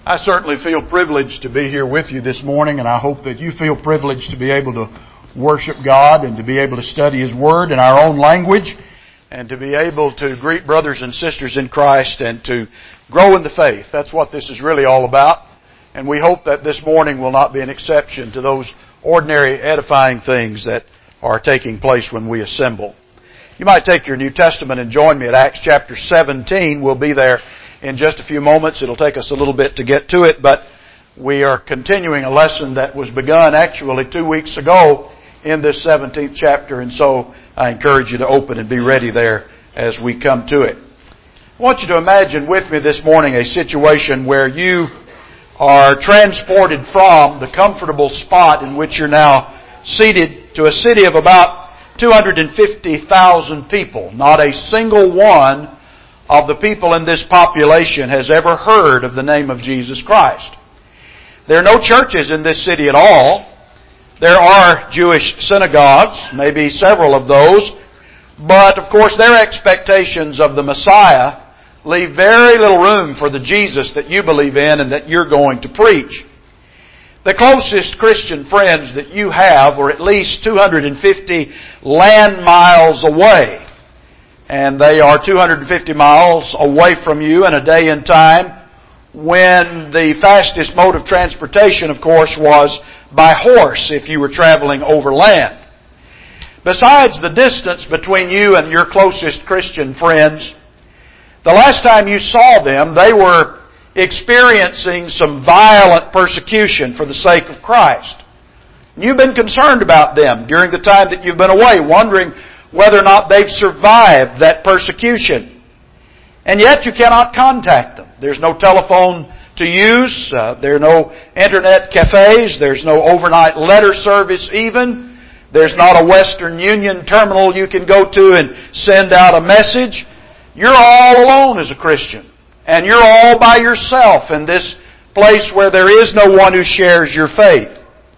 I certainly feel privileged to be here with you this morning, and I hope that you feel privileged to be able to worship God and to be able to study His Word in our own language and to be able to greet brothers and sisters in Christ and to grow in the faith. That's what this is really all about, and we hope that this morning will not be an exception to those ordinary edifying things that are taking place when we assemble. You might take your New Testament and join me at Acts chapter 17. We'll be there in just a few moments. It'll take us a little bit to get to it, but we are continuing a lesson that was begun actually 2 weeks ago in this 17th chapter, and so I encourage you to open and be ready there as we come to it. I want you to imagine with me this morning a situation where you are transported from the comfortable spot in which you're now seated to a city of about 250,000 people. Not a single one of the people in this population has ever heard of the name of Jesus Christ. There are no churches in this city at all. There are Jewish synagogues, maybe several of those, but of course their expectations of the Messiah leave very little room for the Jesus that you believe in and that you're going to preach. The closest Christian friends that you have are at least 250 land miles away. And they are 250 miles away from you in a day and time when the fastest mode of transportation, of course, was by horse if you were traveling over land. Besides the distance between you and your closest Christian friends, the last time you saw them, they were experiencing some violent persecution for the sake of Christ. You've been concerned about them during the time that you've been away, wondering whether or not they've survived that persecution. And yet you cannot contact them. There's no telephone to use. There are no internet cafes. There's no overnight letter service even. There's not a Western Union terminal you can go to and send out a message. You're all alone as a Christian. And you're all by yourself in this place where there is no one who shares your faith.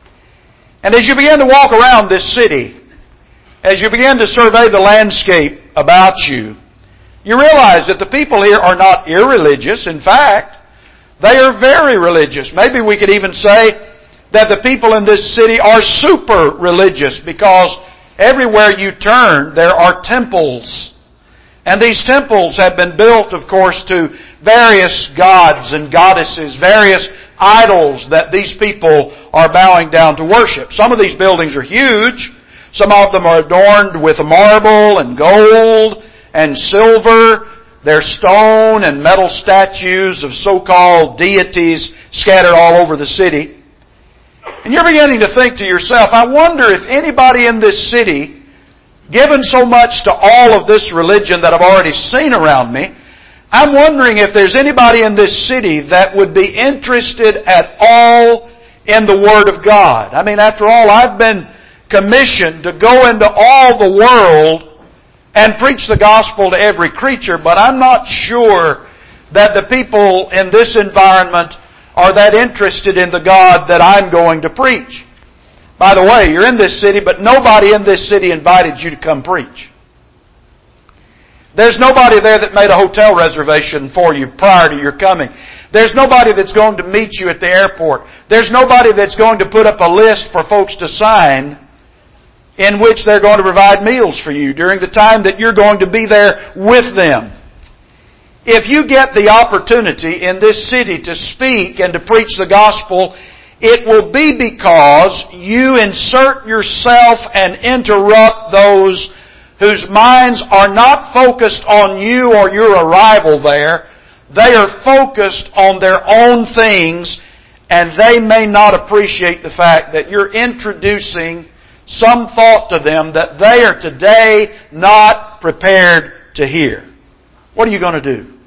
And as you begin to walk around this city, as you begin to survey the landscape about you, you realize that the people here are not irreligious. In fact, they are very religious. Maybe we could even say that the people in this city are super religious because everywhere you turn there are temples. And these temples have been built, of course, to various gods and goddesses, various idols that these people are bowing down to worship. Some of these buildings are huge. Some of them are adorned with marble and gold and silver. They're stone and metal statues of so-called deities scattered all over the city. And you're beginning to think to yourself, I wonder if anybody in this city, given so much to all of this religion that I've already seen around me, I'm wondering if there's anybody in this city that would be interested at all in the Word of God. I mean, after all, I've been commissioned to go into all the world and preach the gospel to every creature, but I'm not sure that the people in this environment are that interested in the God that I'm going to preach. By the way, you're in this city, but nobody in this city invited you to come preach. There's nobody there that made a hotel reservation for you prior to your coming. There's nobody that's going to meet you at the airport. There's nobody that's going to put up a list for folks to sign in which they're going to provide meals for you during the time that you're going to be there with them. If you get the opportunity in this city to speak and to preach the gospel, it will be because you insert yourself and interrupt those whose minds are not focused on you or your arrival there. They are focused on their own things, and they may not appreciate the fact that you're introducing some thought to them that they are today not prepared to hear. What are you going to do?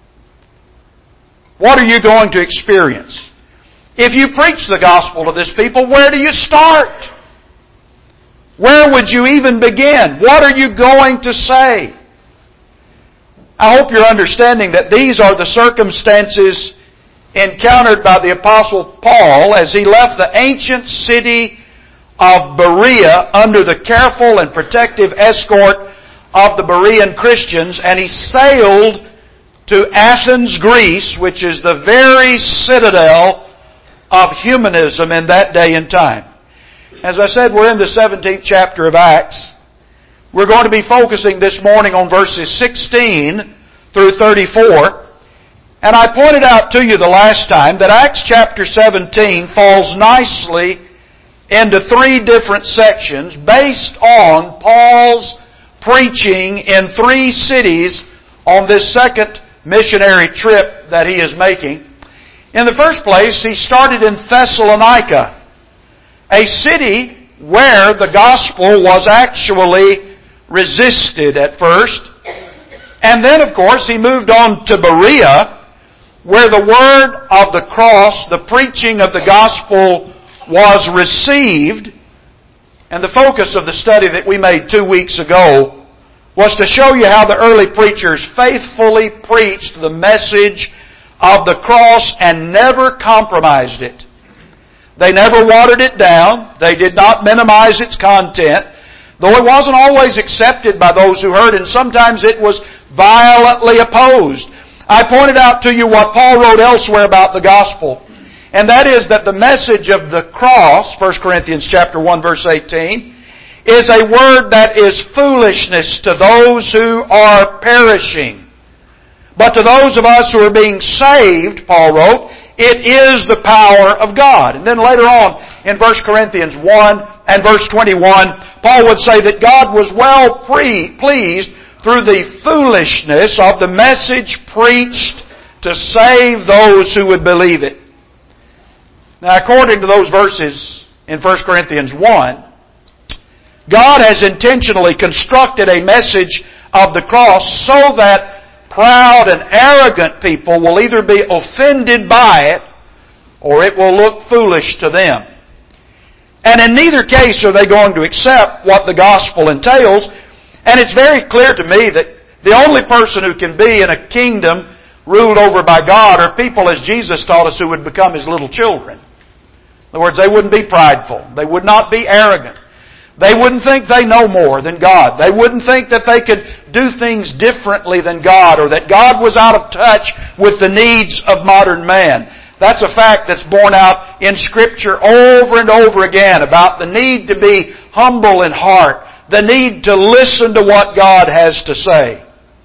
What are you going to experience? If you preach the gospel to this people, where do you start? Where would you even begin? What are you going to say? I hope you're understanding that these are the circumstances encountered by the Apostle Paul as he left the ancient city of Berea under the careful and protective escort of the Berean Christians, and he sailed to Athens, Greece, which is the very citadel of humanism in that day and time. As I said, we're in the 17th chapter of Acts. We're going to be focusing this morning on verses 16 through 34. And I pointed out to you the last time that Acts chapter 17 falls nicely into three different sections based on Paul's preaching in three cities on this second missionary trip that he is making. In the first place, he started in Thessalonica, a city where the gospel was actually resisted at first. And then, of course, he moved on to Berea, where the word of the cross, the preaching of the gospel, was received. And the focus of the study that we made 2 weeks ago was to show you how the early preachers faithfully preached the message of the cross and never compromised it. They never watered it down. They did not minimize its content, though it wasn't always accepted by those who heard, and sometimes it was violently opposed. I pointed out to you what Paul wrote elsewhere about the gospel, and that is that the message of the cross, 1 Corinthians chapter 1 verse 18, is a word that is foolishness to those who are perishing. But to those of us who are being saved, Paul wrote, it is the power of God. And then later on in 1 Corinthians 1 and verse 21, Paul would say that God was well pleased through the foolishness of the message preached to save those who would believe it. Now, according to those verses in 1 Corinthians 1, God has intentionally constructed a message of the cross so that proud and arrogant people will either be offended by it or it will look foolish to them. And in neither case are they going to accept what the gospel entails. And it's very clear to me that the only person who can be in a kingdom ruled over by God are people, as Jesus taught us, who would become His little children. In other words, they wouldn't be prideful. They would not be arrogant. They wouldn't think they know more than God. They wouldn't think that they could do things differently than God, or that God was out of touch with the needs of modern man. That's a fact that's borne out in Scripture over and over again about the need to be humble in heart, the need to listen to what God has to say.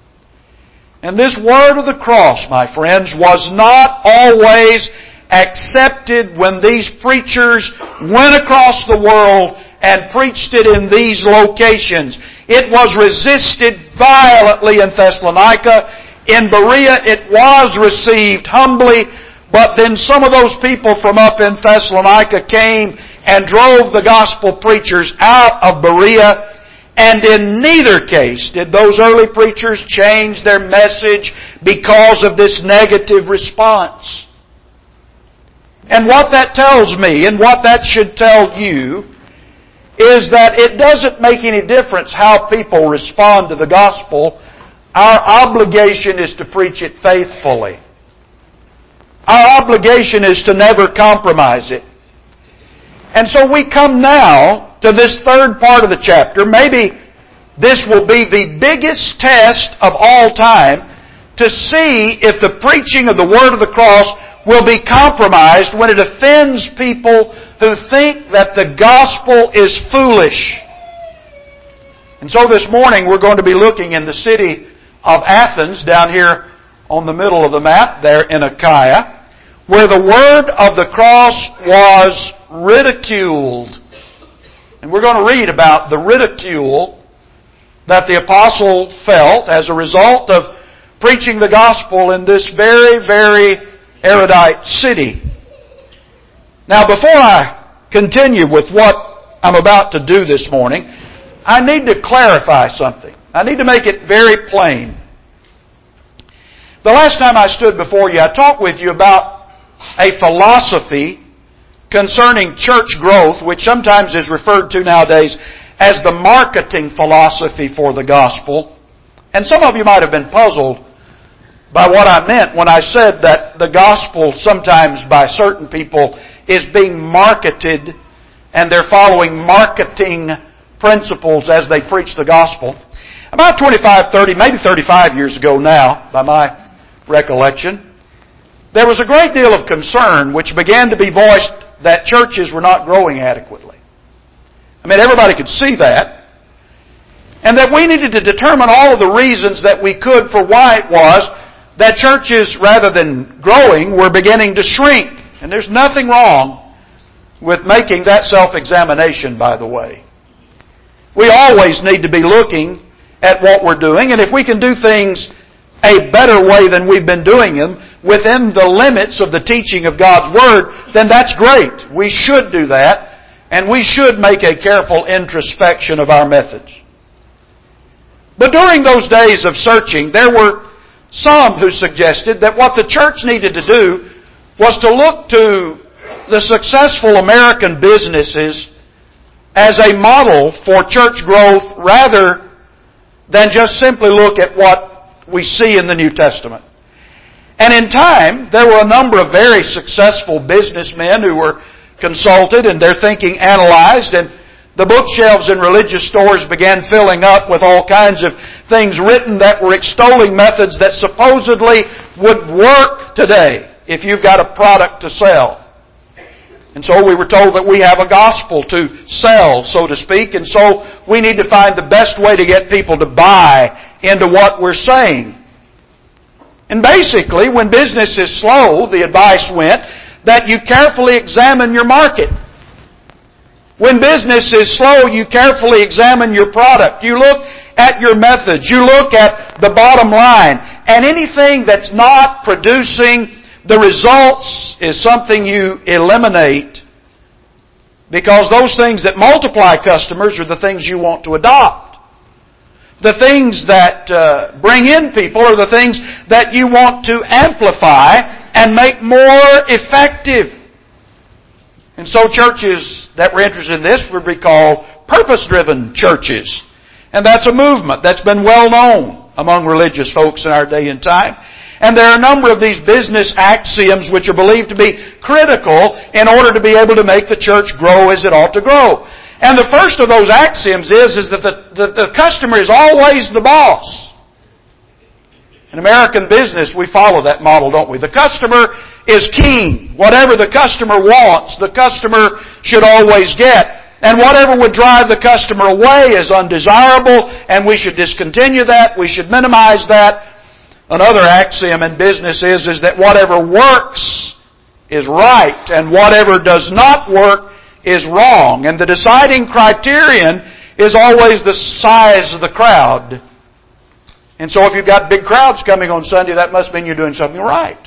And this word of the cross, my friends, was not always accepted when these preachers went across the world and preached it in these locations. It was resisted violently in Thessalonica. In Berea it was received humbly, but then some of those people from up in Thessalonica came and drove the gospel preachers out of Berea. And in neither case did those early preachers change their message because of this negative response. And what that tells me, and what that should tell you, is that it doesn't make any difference how people respond to the gospel. Our obligation is to preach it faithfully. Our obligation is to never compromise it. And so we come now to this third part of the chapter. Maybe this will be the biggest test of all time to see if the preaching of the word of the cross will be compromised when it offends people who think that the gospel is foolish. And so this morning we're going to be looking in the city of Athens, down here on the middle of the map, there in Achaia, where the word of the cross was ridiculed. And we're going to read about the ridicule that the apostle felt as a result of preaching the gospel in this very, very erudite city. Now, before I continue with what I'm about to do this morning, I need to clarify something. I need to make it very plain. The last time I stood before you, I talked with you about a philosophy concerning church growth, which sometimes is referred to nowadays as the marketing philosophy for the gospel. And some of you might have been puzzled by what I meant when I said that the gospel sometimes by certain people is being marketed and they're following marketing principles as they preach the gospel. About 25, 30, maybe 35 years ago now, by my recollection, there was a great deal of concern which began to be voiced that churches were not growing adequately. I mean, everybody could see that. And that we needed to determine all of the reasons that we could for why it was that churches, rather than growing, were beginning to shrink. And there's nothing wrong with making that self-examination, by the way. We always need to be looking at what we're doing, and if we can do things a better way than we've been doing them, within the limits of the teaching of God's Word, then that's great. We should do that, and we should make a careful introspection of our methods. But during those days of searching, there were some who suggested that what the church needed to do was to look to the successful American businesses as a model for church growth rather than just simply look at what we see in the New Testament. And in time, there were a number of very successful businessmen who were consulted and their thinking analyzed, and the bookshelves in religious stores began filling up with all kinds of things written that were extolling methods that supposedly would work today if you've got a product to sell. And so we were told that we have a gospel to sell, so to speak, and so we need to find the best way to get people to buy into what we're saying. And basically, when business is slow, the advice went that you carefully examine your market. When business is slow, you carefully examine your product. You look at your methods. You look at the bottom line. And anything that's not producing the results is something you eliminate, because those things that multiply customers are the things you want to adopt. The things that bring in people are the things that you want to amplify and make more effective. And so churches that were interested in this would be called purpose-driven churches. And that's a movement that's been well known among religious folks in our day and time. And there are a number of these business axioms which are believed to be critical in order to be able to make the church grow as it ought to grow. And the first of those axioms is that the customer is always the boss. In American business, we follow that model, don't we? The customer is king. Whatever the customer wants, the customer should always get. And whatever would drive the customer away is undesirable, and we should discontinue that. We should minimize that. Another axiom in business is that whatever works is right, and whatever does not work is wrong. And the deciding criterion is always the size of the crowd. And so if you've got big crowds coming on Sunday, that must mean you're doing something right.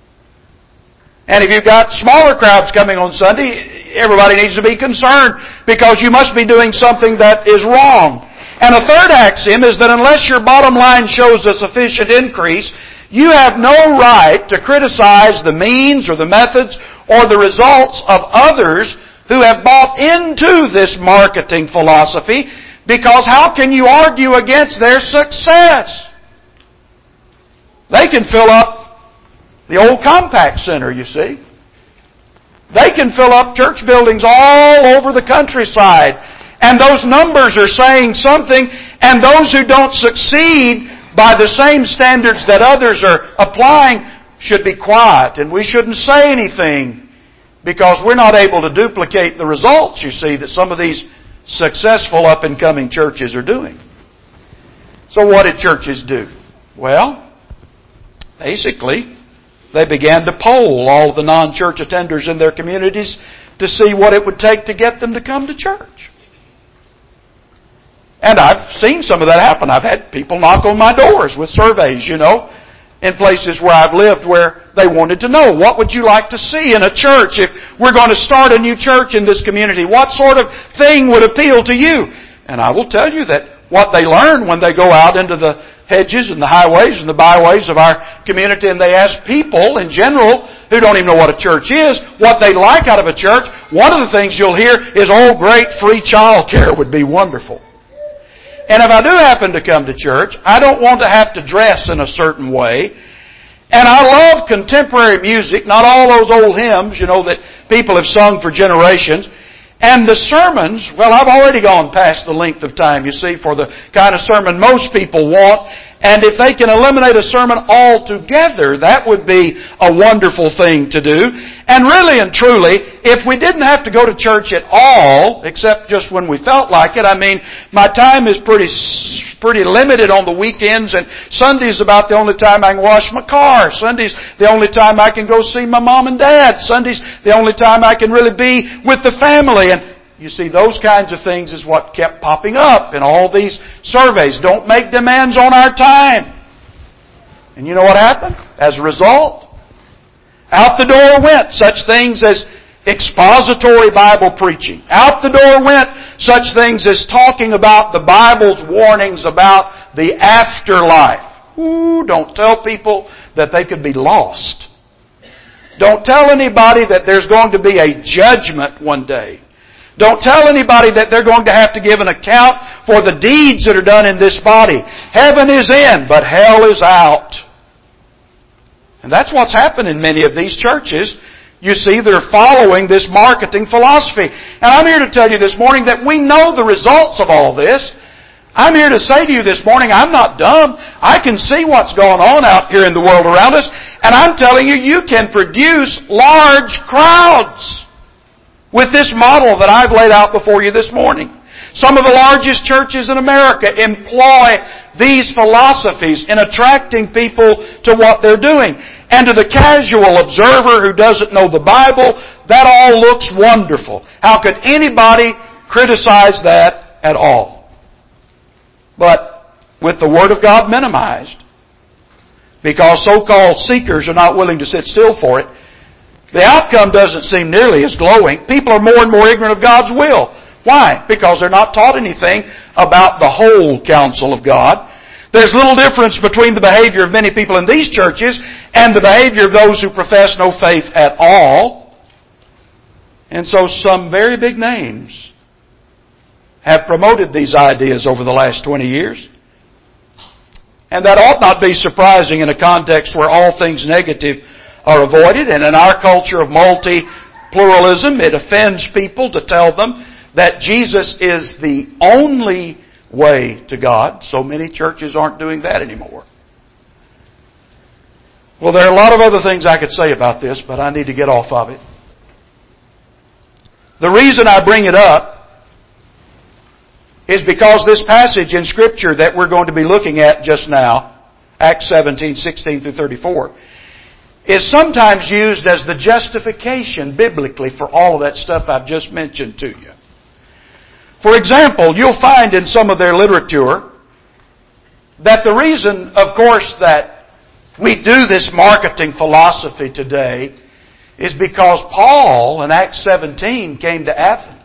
And if you've got smaller crowds coming on Sunday, everybody needs to be concerned, because you must be doing something that is wrong. And a third axiom is that unless your bottom line shows a sufficient increase, you have no right to criticize the means or the methods or the results of others who have bought into this marketing philosophy, because how can you argue against their success? They can fill up the old Compaq Center, you see. They can fill up church buildings all over the countryside. And those numbers are saying something, and those who don't succeed by the same standards that others are applying should be quiet, and we shouldn't say anything, because we're not able to duplicate the results, you see, that some of these successful up-and-coming churches are doing. So what did churches do? Well, basically, they began to poll all the non-church attenders in their communities to see what it would take to get them to come to church. And I've seen some of that happen. I've had people knock on my doors with surveys, in places where I've lived, where they wanted to know, what would you like to see in a church? If we're going to start a new church in this community, what sort of thing would appeal to you? And I will tell you that what they learn when they go out into the hedges and the highways and the byways of our community, and they ask people in general who don't even know what a church is, what they like out of a church, one of the things you'll hear is, oh, great free child care would be wonderful. And if I do happen to come to church, I don't want to have to dress in a certain way. And I love contemporary music, not all those old hymns, that people have sung for generations. And the sermons, well, I've already gone past the length of time, you see, for the kind of sermon most people want. And if they can eliminate a sermon altogether, that would be a wonderful thing to do. And really and truly, if we didn't have to go to church at all, except just when we felt like it, I mean, my time is pretty limited on the weekends, and Sunday's about the only time I can wash my car. Sunday's the only time I can go see my mom and dad. Sunday's the only time I can really be with the family. And you see, those kinds of things is what kept popping up in all these surveys. Don't make demands on our time. And you know what happened? As a result, out the door went such things as expository Bible preaching. Out the door went such things as talking about the Bible's warnings about the afterlife. Ooh, don't tell people that they could be lost. Don't tell anybody that there's going to be a judgment one day. Don't tell anybody that they're going to have to give an account for the deeds that are done in this body. Heaven is in, but hell is out. And that's what's happened in many of these churches. You see, they're following this marketing philosophy. And I'm here to tell you this morning that we know the results of all this. I'm here to say to you this morning, I'm not dumb. I can see what's going on out here in the world around us. And I'm telling you, you can produce large crowds with this model that I've laid out before you this morning. Some of the largest churches in America employ these philosophies in attracting people to what they're doing. And to the casual observer who doesn't know the Bible, that all looks wonderful. How could anybody criticize that at all? But with the Word of God minimized, because so-called seekers are not willing to sit still for it, the outcome doesn't seem nearly as glowing. People are more and more ignorant of God's will. Why? Because they're not taught anything about the whole counsel of God. There's little difference between the behavior of many people in these churches and the behavior of those who profess no faith at all. And so some very big names have promoted these ideas over the last 20 years. And that ought not be surprising in a context where all things negative are avoided. And in our culture of multi-pluralism, it offends people to tell them that Jesus is the only way to God. So many churches aren't doing that anymore. Well, there are a lot of other things I could say about this, but I need to get off of it. The reason I bring it up is because this passage in Scripture that we're going to be looking at just now, Acts 17, 16 through 34, is sometimes used as the justification biblically for all of that stuff I've just mentioned to you. For example, you'll find in some of their literature that the reason, of course, that we do this marketing philosophy today is because Paul in Acts 17 came to Athens.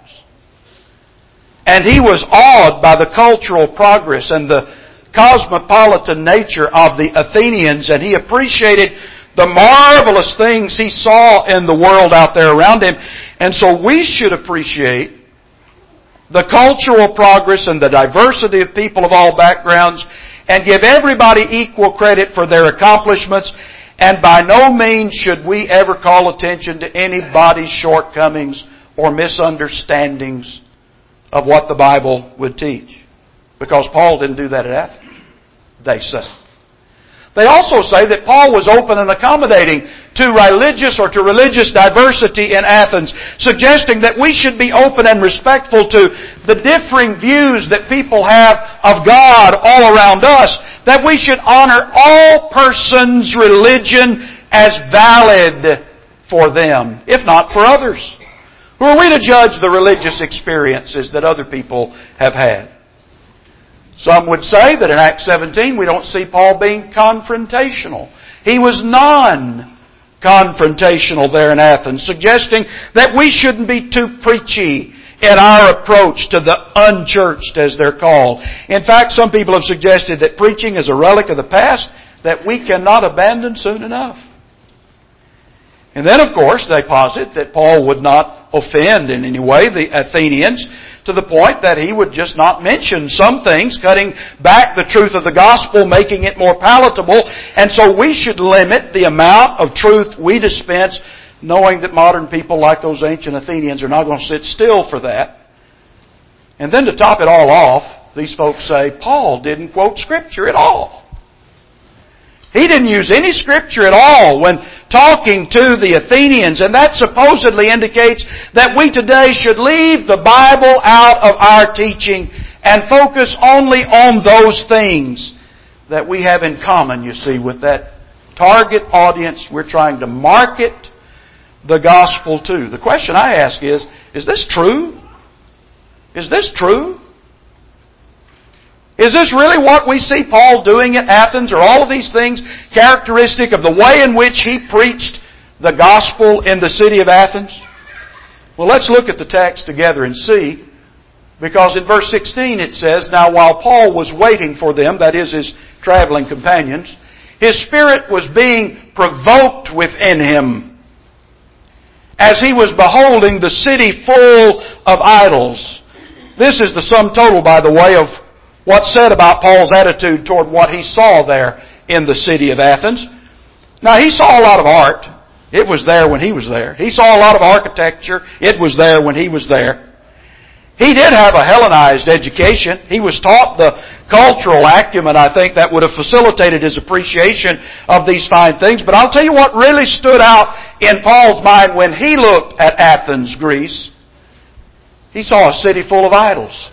And he was awed by the cultural progress and the cosmopolitan nature of the Athenians, and he appreciated the marvelous things he saw in the world out there around him. And so we should appreciate the cultural progress and the diversity of people of all backgrounds and give everybody equal credit for their accomplishments. And by no means should we ever call attention to anybody's shortcomings or misunderstandings of what the Bible would teach. Because Paul didn't do that at Athens, they say. They also say that Paul was open and accommodating to religious diversity in Athens, suggesting that we should be open and respectful to the differing views that people have of God all around us, that we should honor all persons' religion as valid for them, if not for others. Who are we to judge the religious experiences that other people have had? Some would say that in Acts 17 we don't see Paul being confrontational. He was non-confrontational there in Athens, suggesting that we shouldn't be too preachy in our approach to the unchurched, as they're called. In fact, some people have suggested that preaching is a relic of the past that we cannot abandon soon enough. And then, of course, they posit that Paul would not offend in any way the Athenians, to the point that he would just not mention some things, cutting back the truth of the gospel, making it more palatable. And so we should limit the amount of truth we dispense, knowing that modern people like those ancient Athenians are not going to sit still for that. And then to top it all off, these folks say, Paul didn't quote Scripture at all. He didn't use any Scripture at all when talking to the Athenians, and that supposedly indicates that we today should leave the Bible out of our teaching and focus only on those things that we have in common, you see, with that target audience we're trying to market the gospel to. The question I ask is this true? Is this true? Is this really what we see Paul doing at Athens? Are all of these things characteristic of the way in which he preached the gospel in the city of Athens? Well, let's look at the text together and see. Because in verse 16 it says, "Now while Paul was waiting for them," that is his traveling companions, "his spirit was being provoked within him, as he was beholding the city full of idols." This is the sum total, by the way, of what's said about Paul's attitude toward what he saw there in the city of Athens. Now, he saw a lot of art. It was there when he was there. He saw a lot of architecture. It was there when he was there. He did have a Hellenized education. He was taught the cultural acumen, I think, that would have facilitated his appreciation of these fine things. But I'll tell you what really stood out in Paul's mind when he looked at Athens, Greece. He saw a city full of idols.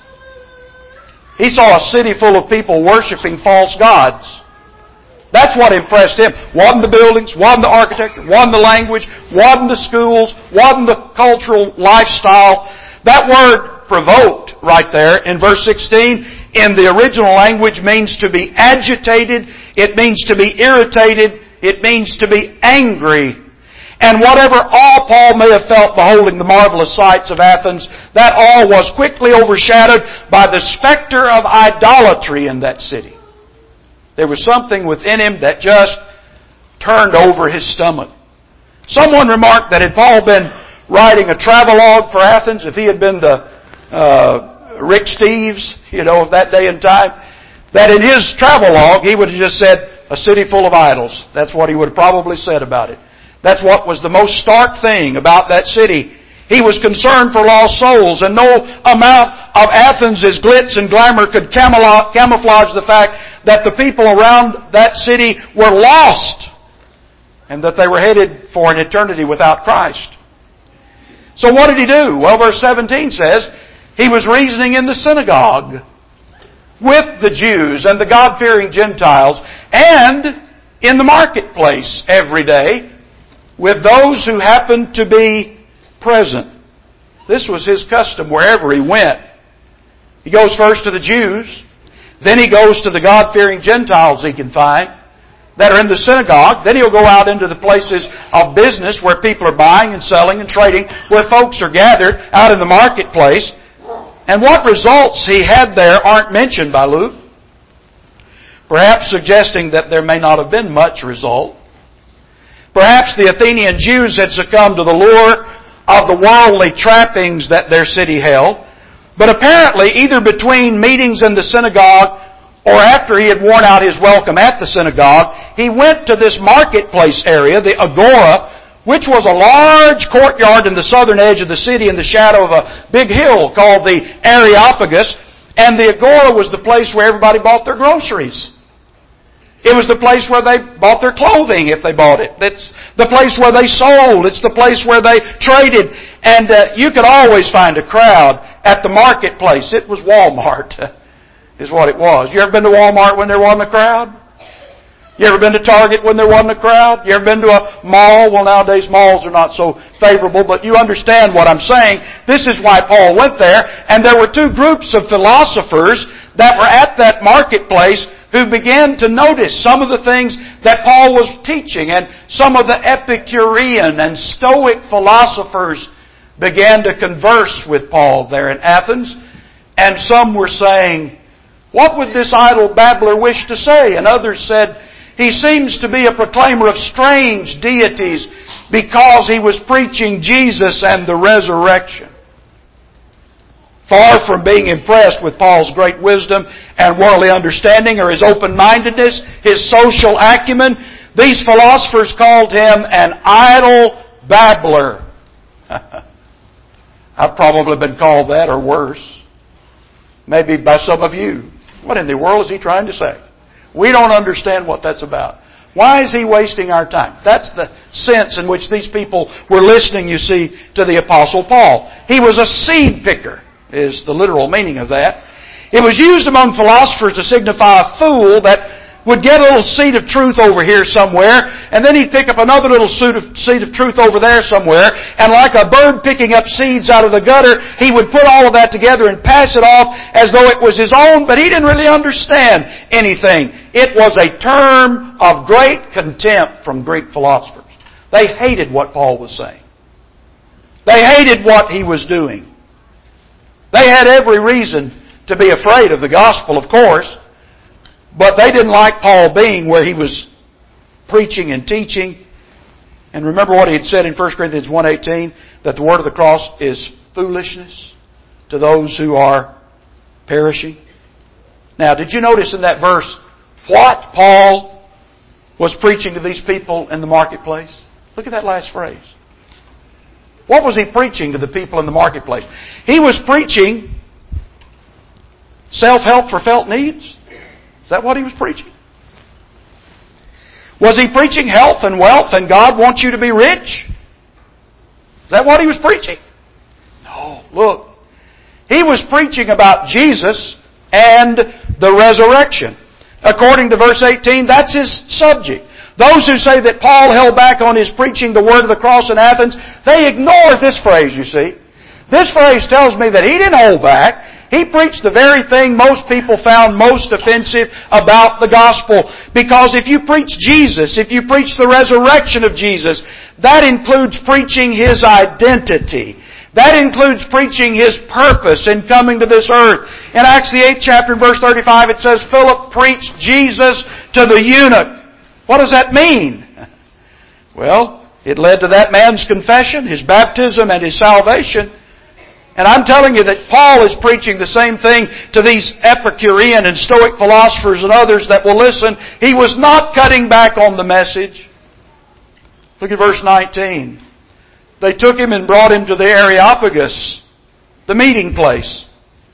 He saw a city full of people worshiping false gods. That's what impressed him. Wasn't the buildings, wasn't the architecture, wasn't the language, wasn't the schools, wasn't the cultural lifestyle. That word provoked right there in verse 16 in the original language means to be agitated. It means to be irritated. It means to be angry. And whatever awe Paul may have felt beholding the marvelous sights of Athens, that awe was quickly overshadowed by the specter of idolatry in that city. There was something within him that just turned over his stomach. Someone remarked that had Paul been writing a travelogue for Athens, if he had been the Rick Steves, of that day and time, that in his travelogue he would have just said, "A city full of idols." That's what he would have probably said about it. That's what was the most stark thing about that city. He was concerned for lost souls, and no amount of Athens' glitz and glamour could camouflage the fact that the people around that city were lost and that they were headed for an eternity without Christ. So what did he do? Well, verse 17 says, he was reasoning in the synagogue with the Jews and the God-fearing Gentiles and in the marketplace every day with those who happened to be present. This was his custom wherever he went. He goes first to the Jews, then he goes to the God-fearing Gentiles he can find that are in the synagogue. Then he'll go out into the places of business where people are buying and selling and trading, where folks are gathered out in the marketplace. And what results he had there aren't mentioned by Luke, perhaps suggesting that there may not have been much result. Perhaps the Athenian Jews had succumbed to the lure of the worldly trappings that their city held. But apparently, either between meetings in the synagogue or after he had worn out his welcome at the synagogue, he went to this marketplace area, the Agora, which was a large courtyard in the southern edge of the city in the shadow of a big hill called the Areopagus. And the Agora was the place where everybody bought their groceries. It was the place where they bought their clothing if they bought it. It's the place where they sold. It's the place where they traded. And you could always find a crowd at the marketplace. It was Walmart, is what it was. You ever been to Walmart when there wasn't a crowd? You ever been to Target when there wasn't a crowd? You ever been to a mall? Well, nowadays malls are not so favorable, but you understand what I'm saying. This is why Paul went there. And there were two groups of philosophers that were at that marketplace who began to notice some of the things that Paul was teaching, and some of the Epicurean and Stoic philosophers began to converse with Paul there in Athens, and some were saying, "What would this idle babbler wish to say?" And others said, "He seems to be a proclaimer of strange deities because he was preaching Jesus and the resurrection." Far from being impressed with Paul's great wisdom and worldly understanding or his open-mindedness, his social acumen, these philosophers called him an idle babbler. I've probably been called that or worse. Maybe by some of you. What in the world is he trying to say? We don't understand what that's about. Why is He wasting our time? That's the sense in which these people were listening, you see, to the Apostle Paul. He was a seed picker, is the literal meaning of that. It was used among philosophers to signify a fool that would get a little seed of truth over here somewhere, and then he'd pick up another little seed of truth over there somewhere, and like a bird picking up seeds out of the gutter, he would put all of that together and pass it off as though it was his own, but he didn't really understand anything. It was a term of great contempt from Greek philosophers. They hated what Paul was saying. They hated what he was doing. They had every reason to be afraid of the gospel, of course, but they didn't like Paul being where he was preaching and teaching. And remember what he had said in 1 Corinthians 1:18, that the word of the cross is foolishness to those who are perishing. Now, did you notice in that verse what Paul was preaching to these people in the marketplace? Look at that last phrase. What was he preaching to the people in the marketplace? He was preaching self-help for felt needs. Is that what he was preaching? Was he preaching health and wealth and God wants you to be rich? Is that what he was preaching? No, look. He was preaching about Jesus and the resurrection. According to verse 18, that's his subject. Those who say that Paul held back on his preaching the word of the cross in Athens, they ignore this phrase, you see. This phrase tells me that he didn't hold back. He preached the very thing most people found most offensive about the gospel. Because if you preach Jesus, if you preach the resurrection of Jesus, that includes preaching His identity. That includes preaching His purpose in coming to this earth. In Acts the 8th chapter, verse 35, it says, Philip preached Jesus to the eunuch. What does that mean? Well, it led to that man's confession, his baptism, and his salvation. And I'm telling you that Paul is preaching the same thing to these Epicurean and Stoic philosophers and others that will listen. He was not cutting back on the message. Look at verse 19. They took him and brought him to the Areopagus, the meeting place.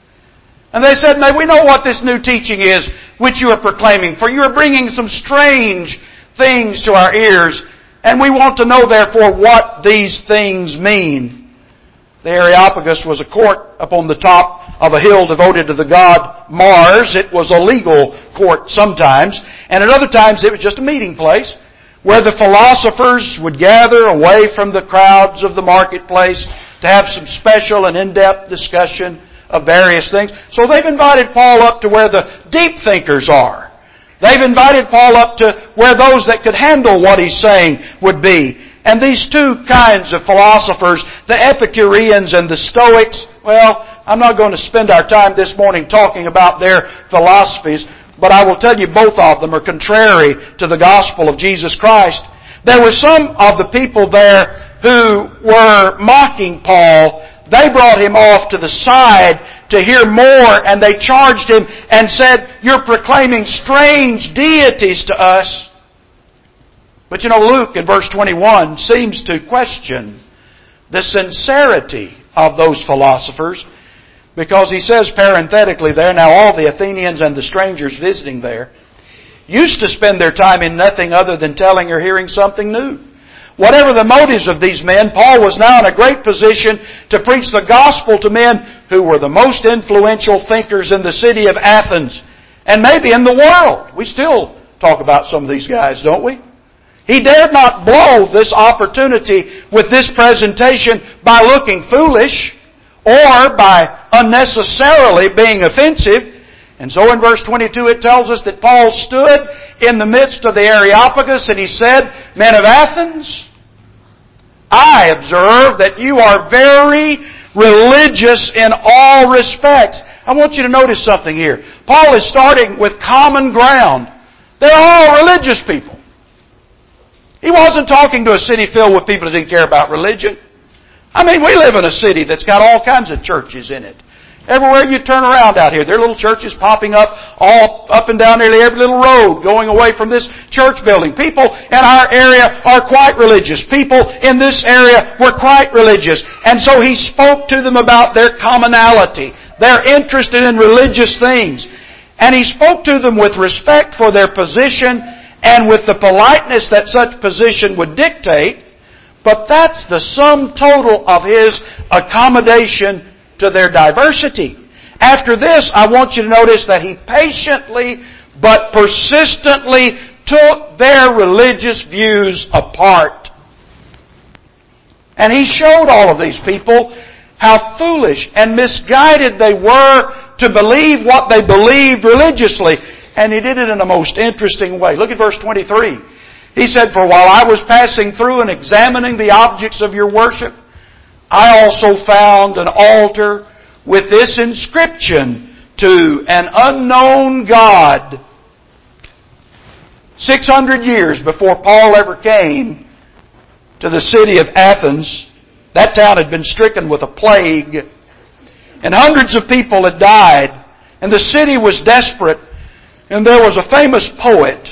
And they said, "May we know what this new teaching is which you are proclaiming, for you are bringing some strange things to our ears, and we want to know therefore what these things mean." The Areopagus was a court upon the top of a hill devoted to the god Mars. It was a legal court sometimes, and at other times it was just a meeting place where the philosophers would gather away from the crowds of the marketplace to have some special and in-depth discussion of various things. So they've invited Paul up to where the deep thinkers are. They've invited Paul up to where those that could handle what he's saying would be. And these two kinds of philosophers, the Epicureans and the Stoics, well, I'm not going to spend our time this morning talking about their philosophies, but I will tell you both of them are contrary to the gospel of Jesus Christ. There were some of the people there who were mocking Paul. They brought him off to the side to hear more, and they charged him and said, "You're proclaiming strange deities to us." But you know, Luke in verse 21 seems to question the sincerity of those philosophers, because he says parenthetically there, "Now all the Athenians and the strangers visiting there used to spend their time in nothing other than telling or hearing something new." Whatever the motives of these men, Paul was now in a great position to preach the gospel to men who were the most influential thinkers in the city of Athens, and maybe in the world. We still talk about some of these guys, don't we? He dared not blow this opportunity with this presentation by looking foolish or by unnecessarily being offensive. And so in verse 22 it tells us that Paul stood in the midst of the Areopagus and he said, "Men of Athens, I observe that you are very religious in all respects." I want you to notice something here. Paul is starting with common ground. They're all religious people. He wasn't talking to a city filled with people that didn't care about religion. I mean, we live in a city that's got all kinds of churches in it. Everywhere you turn around out here, there are little churches popping up all up and down nearly every little road going away from this church building. People in our area are quite religious. People in this area were quite religious. And so he spoke to them about their commonality. They're interested in religious things. And he spoke to them with respect for their position and with the politeness that such position would dictate, but that's the sum total of His accommodation to their diversity. After this, I want you to notice that He patiently but persistently took their religious views apart. And He showed all of these people how foolish and misguided they were to believe what they believed religiously. And He did it in a most interesting way. Look at verse 23. He said, "For while I was passing through and examining the objects of your worship, I also found an altar with this inscription, to an unknown God." 600 years before Paul ever came to the city of Athens, that town had been stricken with a plague, and hundreds of people had died, and the city was desperate. And there was a famous poet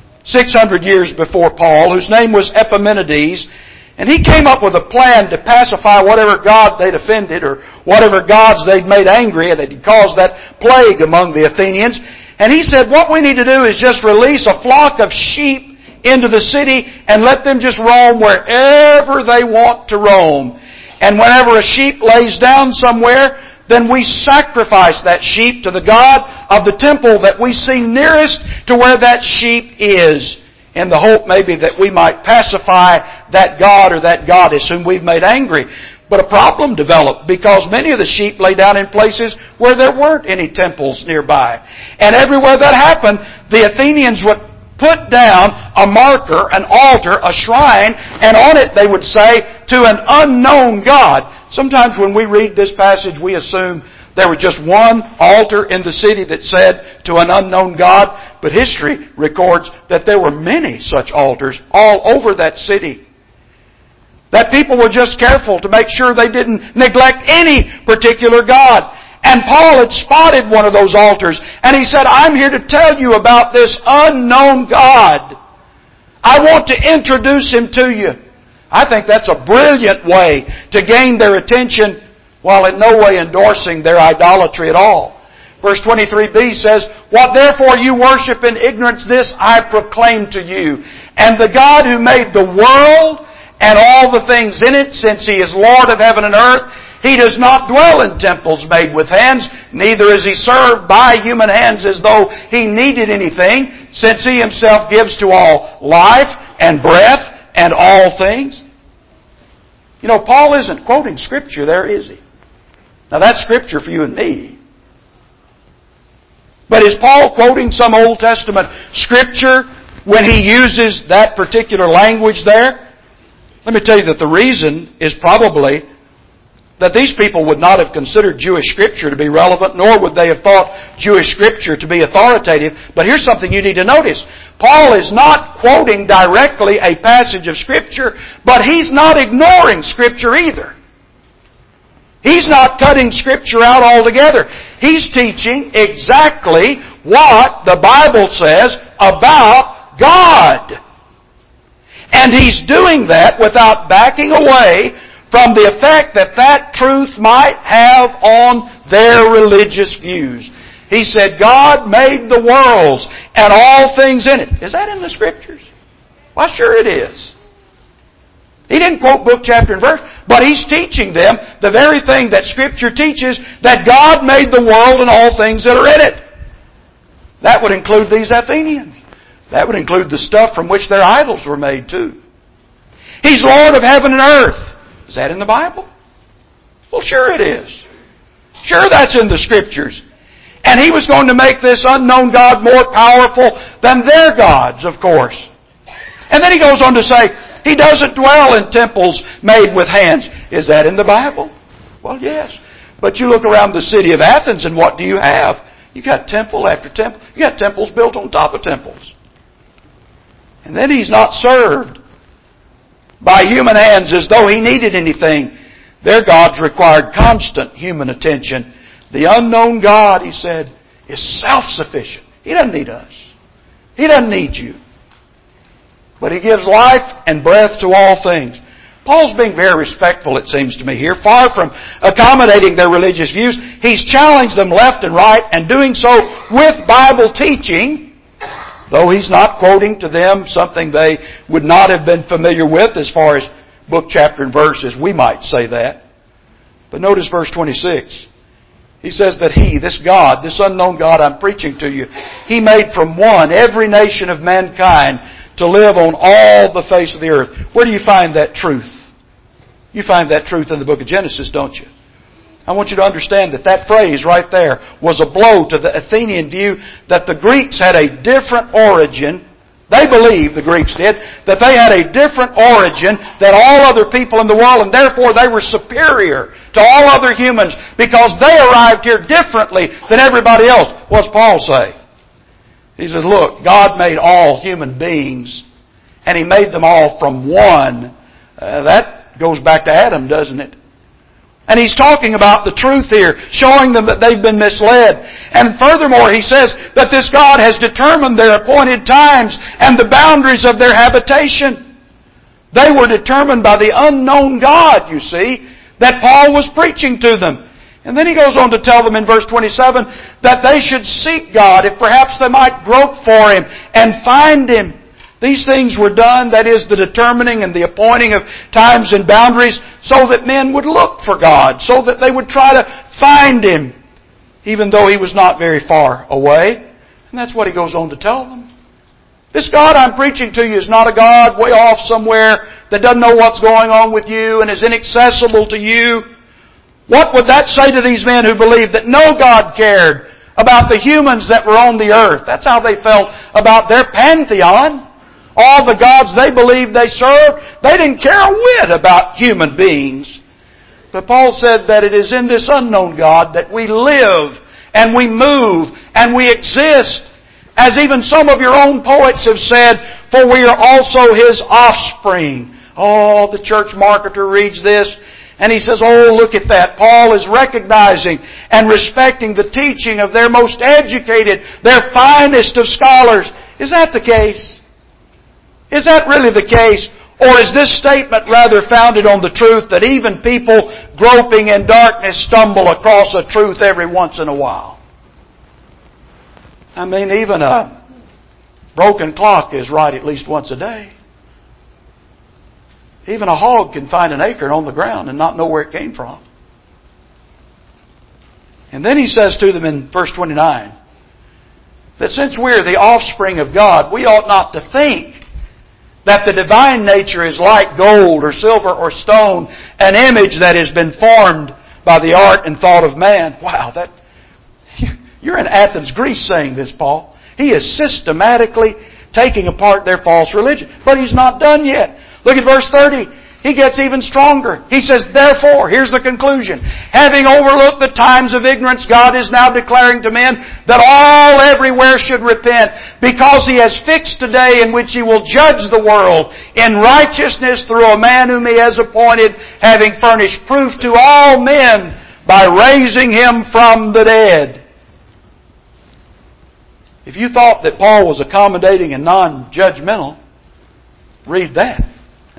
600 years before Paul, whose name was Epimenides, and he came up with a plan to pacify whatever god they'd offended or whatever gods they'd made angry and they'd caused that plague among the Athenians. And he said, what we need to do is just release a flock of sheep into the city and let them just roam wherever they want to roam. And whenever a sheep lays down somewhere, then we sacrifice that sheep to the God of the temple that we see nearest to where that sheep is, in the hope maybe that we might pacify that god or that goddess whom we've made angry. But a problem developed because many of the sheep lay down in places where there weren't any temples nearby. And everywhere that happened, the Athenians would put down a marker, an altar, a shrine, and on it they would say, "To an unknown God." Sometimes when we read this passage, we assume there was just one altar in the city that said, "To an unknown God." But history records that there were many such altars all over that city. That people were just careful to make sure they didn't neglect any particular God. And Paul had spotted one of those altars, and he said, "I'm here to tell you about this unknown God. I want to introduce Him to you." I think that's a brilliant way to gain their attention while in no way endorsing their idolatry at all. Verse 23b says, "What therefore you worship in ignorance, this I proclaim to you. And the God who made the world and all the things in it, since He is Lord of heaven and earth, He does not dwell in temples made with hands, neither is He served by human hands as though He needed anything, since He Himself gives to all life and breath and all things." You know, Paul isn't quoting Scripture there, is he? Now that's Scripture for you and me. But is Paul quoting some Old Testament Scripture when he uses that particular language there? Let me tell you that the reason is probably that these people would not have considered Jewish Scripture to be relevant, nor would they have thought Jewish Scripture to be authoritative. But here's something you need to notice. Paul is not quoting directly a passage of Scripture, but he's not ignoring Scripture either. He's not cutting Scripture out altogether. He's teaching exactly what the Bible says about God. And he's doing that without backing away from the effect that that truth might have on their religious views. He said, God made the worlds and all things in it. Is that in the Scriptures? Why, sure it is. He didn't quote book, chapter, and verse, but he's teaching them the very thing that Scripture teaches, that God made the world and all things that are in it. That would include these Athenians. That would include the stuff from which their idols were made too. He's Lord of heaven and earth. Is that in the Bible? Well, sure it is. Sure that's in the Scriptures. And He was going to make this unknown God more powerful than their gods, of course. And then He goes on to say, He doesn't dwell in temples made with hands. Is that in the Bible? Well, yes. But you look around the city of Athens and what do you have? You got temple after temple. You got temples built on top of temples. And then He's not served by human hands as though He needed anything. Their gods required constant human attention. The unknown God, He said, is self-sufficient. He doesn't need us. He doesn't need you. But He gives life and breath to all things. Paul's being very respectful, it seems to me here. Far from accommodating their religious views, he's challenged them left and right, and doing so with Bible teaching. Though he's not quoting to them something they would not have been familiar with as far as book, chapter, and verses, we might say that. But notice verse 26. He says that He, this God, this unknown God I'm preaching to you, He made from one every nation of mankind to live on all the face of the earth. Where do you find that truth? You find that truth in the book of Genesis, don't you? I want you to understand that that phrase right there was a blow to the Athenian view that the Greeks had a different origin. They believed, the Greeks did, that they had a different origin than all other people in the world, and therefore they were superior to all other humans because they arrived here differently than everybody else. What's Paul say? He says, look, God made all human beings, and He made them all from one. That goes back to Adam, doesn't it? And he's talking about the truth here, showing them that they've been misled. And furthermore, he says that this God has determined their appointed times and the boundaries of their habitation. They were determined by the unknown God, you see, that Paul was preaching to them. And then he goes on to tell them in verse 27 that they should seek God, if perhaps they might grope for Him and find Him. These things were done, that is, the determining and the appointing of times and boundaries, so that men would look for God, so that they would try to find Him, even though He was not very far away. And that's what he goes on to tell them. This God I'm preaching to you is not a God way off somewhere that doesn't know what's going on with you and is inaccessible to you. What would that say to these men who believed that no God cared about the humans that were on the earth? That's how they felt about their pantheon. All the gods they believed they served, they didn't care a whit about human beings. But Paul said that it is in this unknown God that we live and we move and we exist. As even some of your own poets have said, for we are also His offspring. Oh, the church marketer reads this and he says, oh, look at that. Paul is recognizing and respecting the teaching of their most educated, their finest of scholars. Is that the case? Is that really the case? Or is this statement rather founded on the truth that even people groping in darkness stumble across a truth every once in a while? I mean, even a broken clock is right at least once a day. Even a hog can find an acorn on the ground and not know where it came from. And then he says to them in verse 29 that since we're the offspring of God, we ought not to think that the divine nature is like gold or silver or stone, an image that has been formed by the art and thought of man. Wow, you're in Athens, Greece saying this, Paul. He is systematically taking apart their false religion. But he's not done yet. Look at verse 30. He gets even stronger. He says, therefore, here's the conclusion. Having overlooked the times of ignorance, God is now declaring to men that all everywhere should repent, because He has fixed a day in which He will judge the world in righteousness through a man whom He has appointed, having furnished proof to all men by raising Him from the dead. If you thought that Paul was accommodating and non-judgmental, read that.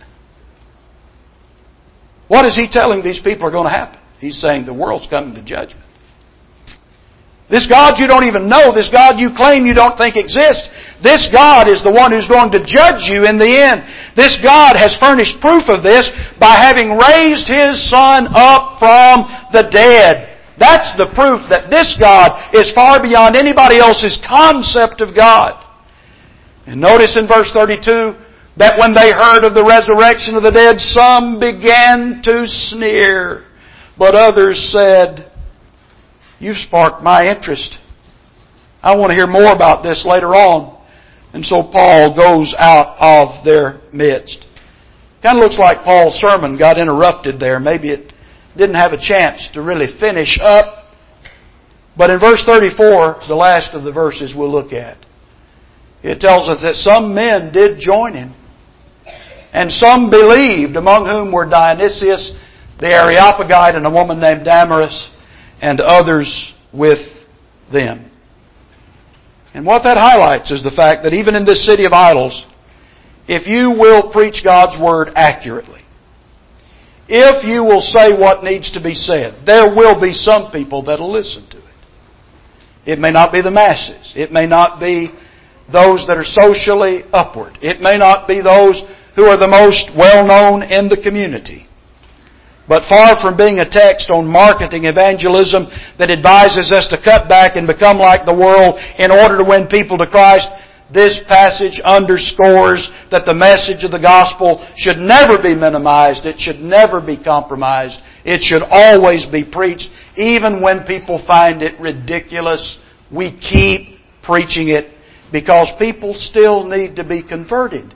What is he telling these people are going to happen? He's saying the world's coming to judgment. This God you don't even know, this God you claim you don't think exists, this God is the one who's going to judge you in the end. This God has furnished proof of this by having raised His Son up from the dead. That's the proof that this God is far beyond anybody else's concept of God. And notice in verse 32, that when they heard of the resurrection of the dead, some began to sneer. But others said, you've sparked my interest. I want to hear more about this later on. And so Paul goes out of their midst. Kind of looks like Paul's sermon got interrupted there. Maybe it didn't have a chance to really finish up. But in verse 34, the last of the verses we'll look at, it tells us that some men did join him. And some believed, among whom were Dionysius the Areopagite and a woman named Damaris, and others with them. And what that highlights is the fact that even in this city of idols, if you will preach God's Word accurately, if you will say what needs to be said, there will be some people that will listen to it. It may not be the masses. It may not be those that are socially upward. It may not be those who are the most well-known in the community. But far from being a text on marketing evangelism that advises us to cut back and become like the world in order to win people to Christ, this passage underscores that the message of the gospel should never be minimized. It should never be compromised. It should always be preached, even when people find it ridiculous. We keep preaching it because people still need to be converted.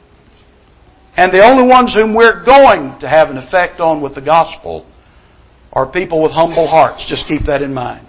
And the only ones whom we're going to have an effect on with the gospel are people with humble hearts. Just keep that in mind.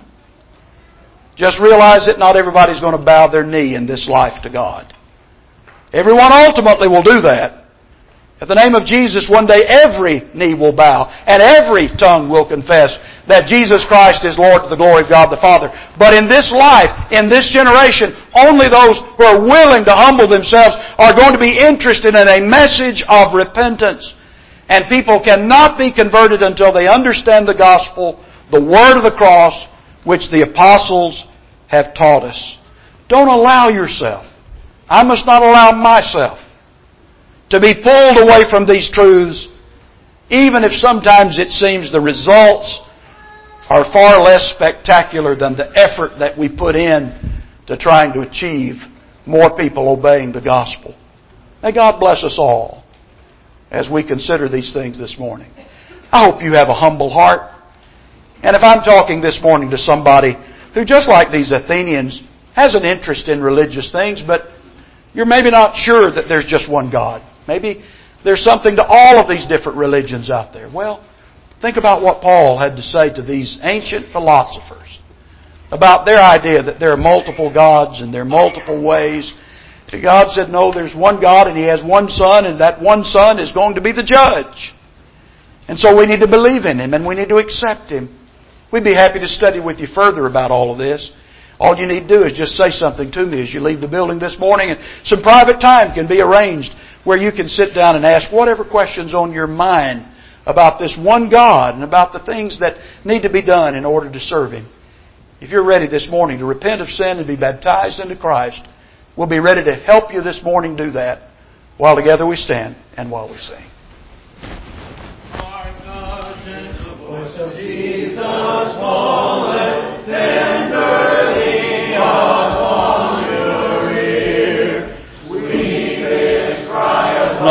Just realize that not everybody's going to bow their knee in this life to God. Everyone ultimately will do that. At the name of Jesus, one day every knee will bow and every tongue will confess that Jesus Christ is Lord to the glory of God the Father. But in this life, in this generation, only those who are willing to humble themselves are going to be interested in a message of repentance. And people cannot be converted until they understand the gospel, the word of the cross, which the apostles have taught us. Don't allow yourself, I must not allow myself, to be pulled away from these truths, even if sometimes it seems the results are far less spectacular than the effort that we put in to trying to achieve more people obeying the gospel. May God bless us all as we consider these things this morning. I hope you have a humble heart. And if I'm talking this morning to somebody who, just like these Athenians, has an interest in religious things, but you're maybe not sure that there's just one God. Maybe there's something to all of these different religions out there. Well, think about what Paul had to say to these ancient philosophers about their idea that there are multiple gods and there are multiple ways. God said, no, there's one God and He has one Son, and that one Son is going to be the judge. And so we need to believe in Him and we need to accept Him. We'd be happy to study with you further about all of this. All you need to do is just say something to me as you leave the building this morning, and some private time can be arranged where you can sit down and ask whatever questions on your mind about this one God and about the things that need to be done in order to serve Him. If you're ready this morning to repent of sin and be baptized into Christ, we'll be ready to help you this morning do that while together we stand and while we sing. Hark the gentle voice of Jesus.